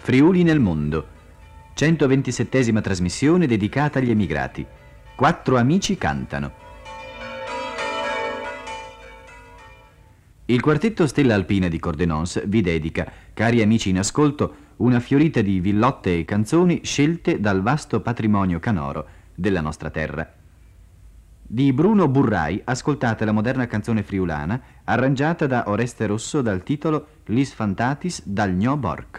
Friuli nel mondo. 127esima trasmissione dedicata agli emigrati. 4 amici cantano. Il quartetto Stella Alpina di Cordenons vi dedica, cari amici in ascolto, una fiorita di villotte e canzoni scelte dal vasto patrimonio canoro della nostra terra. Di Bruno Burrai ascoltate la moderna canzone friulana arrangiata da Oreste Rosso dal titolo Lis Fantatis dal Gno Bork.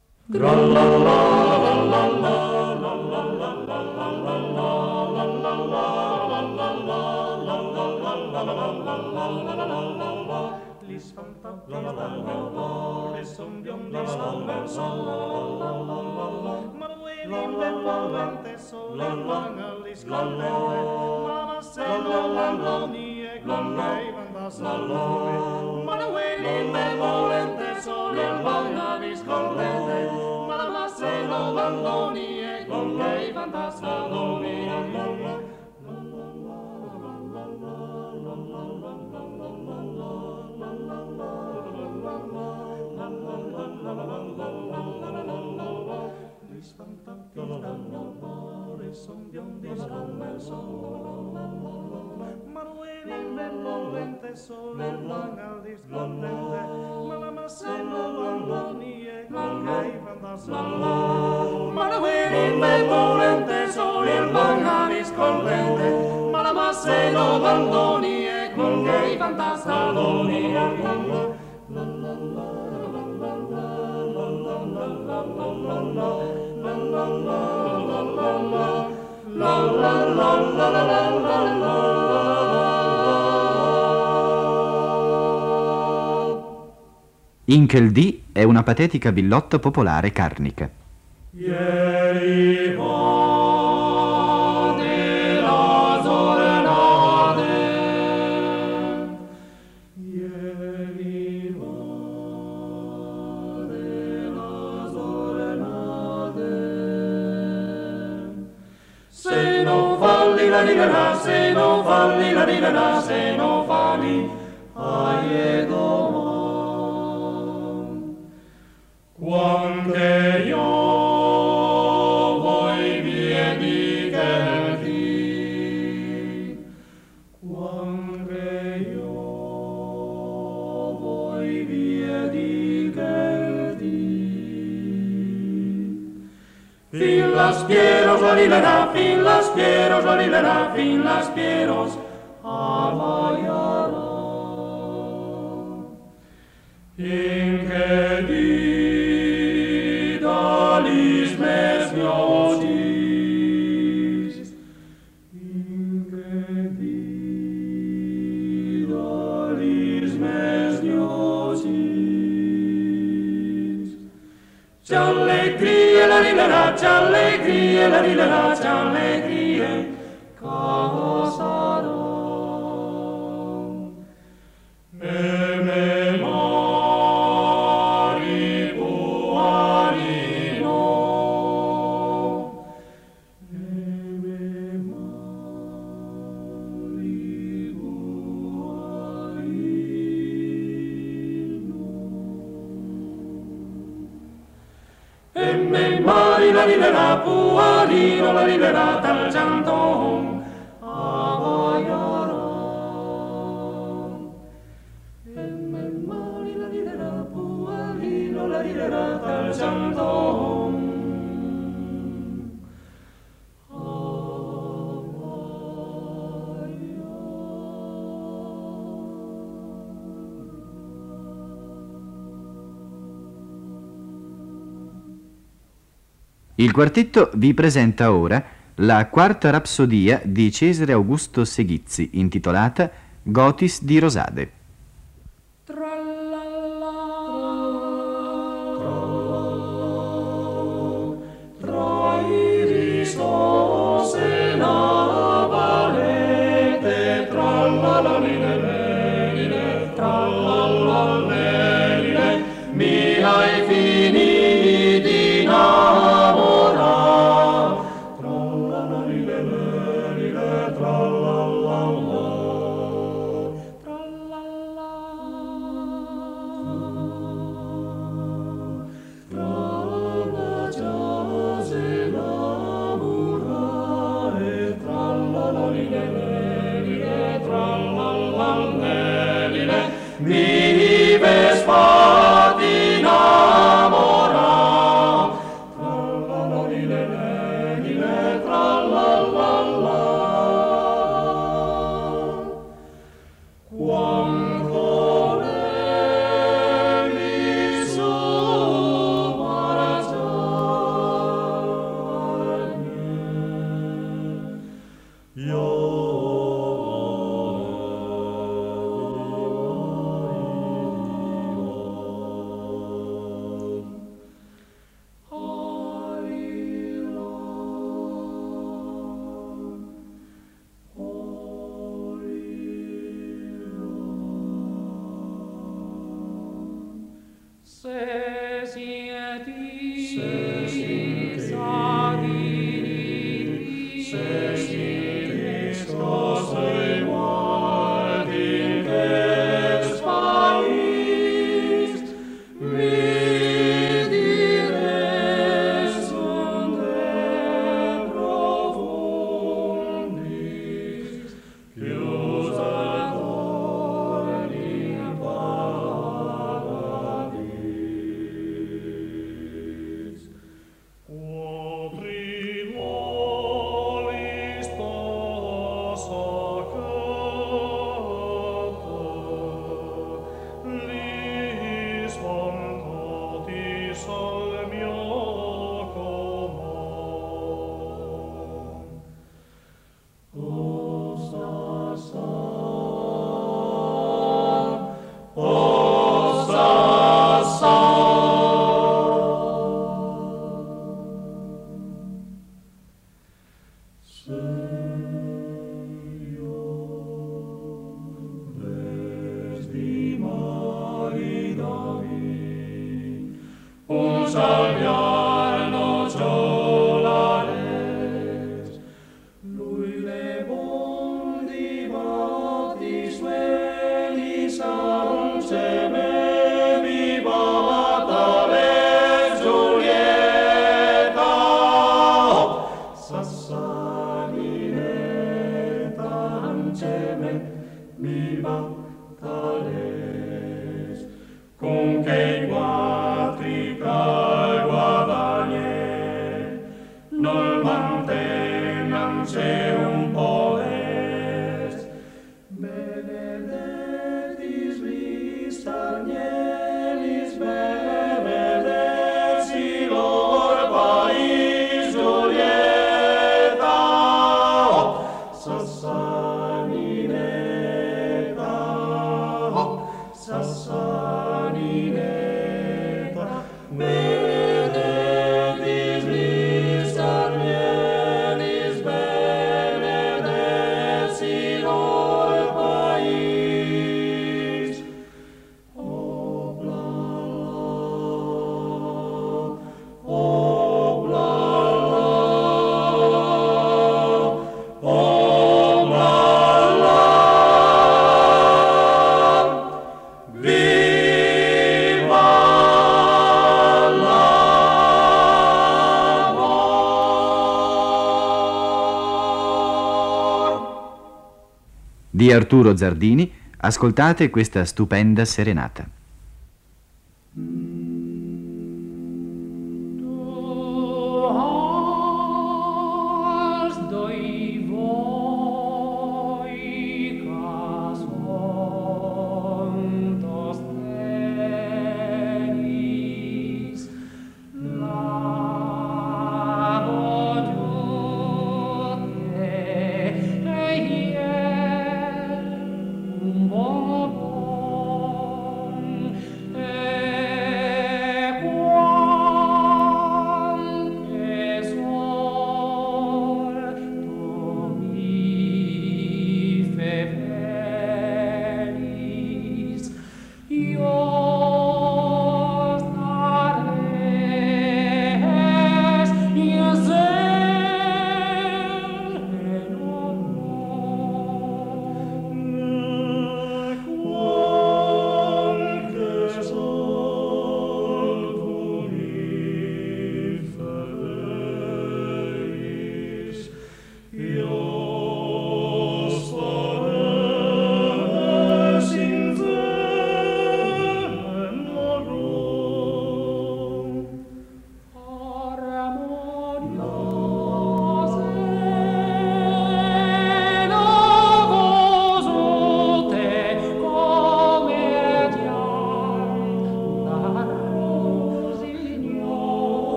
Incheldì è una patetica villotta popolare carnica. Se non falli la dirà, se non falli la dirà, se non falli aiedo. Quando io voi vieni che ti, quando io voi vieni che ti, fin las pieros valirá, fin las pieros valirá, fin las pieros avallará, in che di dalis mes gnosis, in che di dalis mes gnosis. C'è allegria la riderà, c'è allegria la riderà, c'è allegria casarò. E memori puarino, e memori puarino. E memori la riderà, puarino la riderà dal gianton avaiarò. E memori la riderà, puarino la riderà dal gianton Il quartetto vi presenta ora la quarta rapsodia di Cesare Augusto Seghizzi, intitolata Gotis di Rosade. Mi hai finiti di innamorare, trallala, vives fat innamorà. Trallala lile lile, trallala. Quanto levi su Di Arturo Zardini, ascoltate questa stupenda serenata.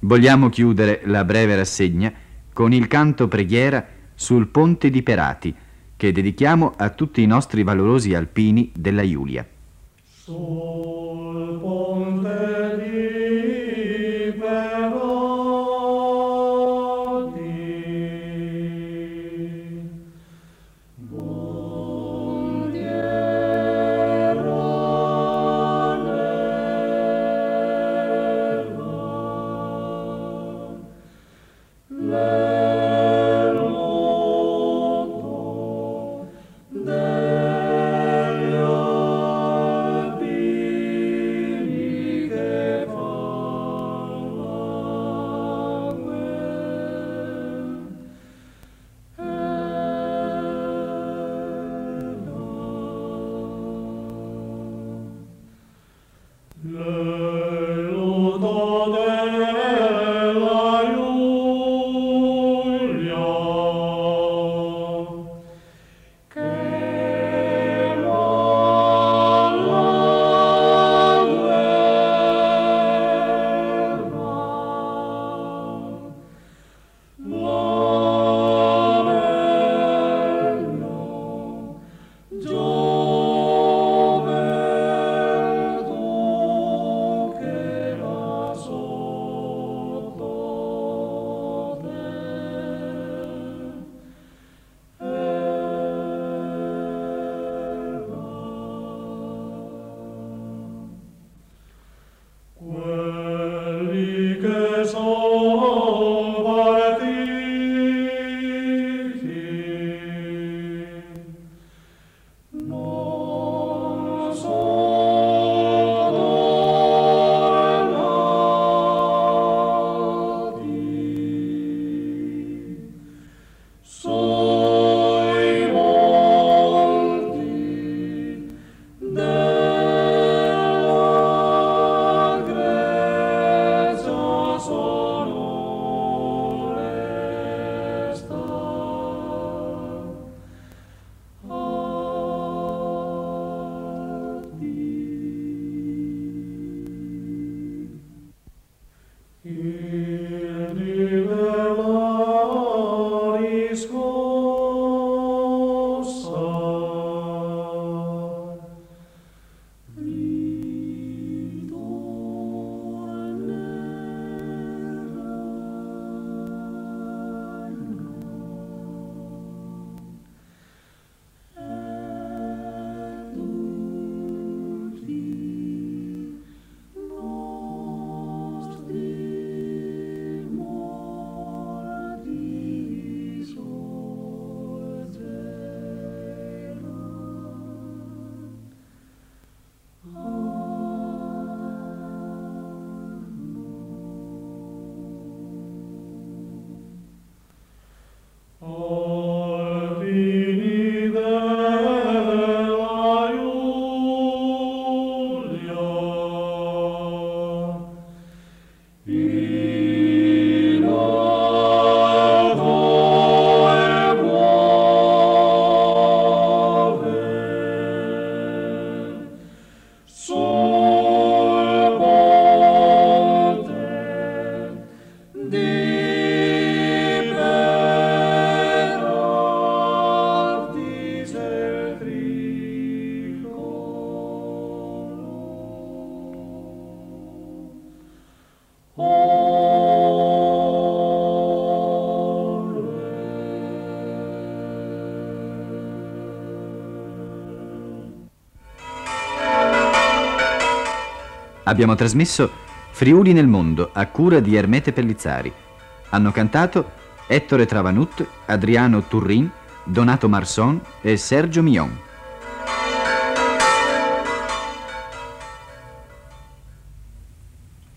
Vogliamo chiudere la breve rassegna con il canto preghiera sul Ponte di Perati, che dedichiamo a tutti i nostri valorosi alpini della Iulia. Sul ponte di Perati, Abbiamo trasmesso Friuli nel mondo a cura di Ermete Pellizzari. Hanno cantato Ettore Travanut, Adriano Turrin, Donato Marson e Sergio Mion.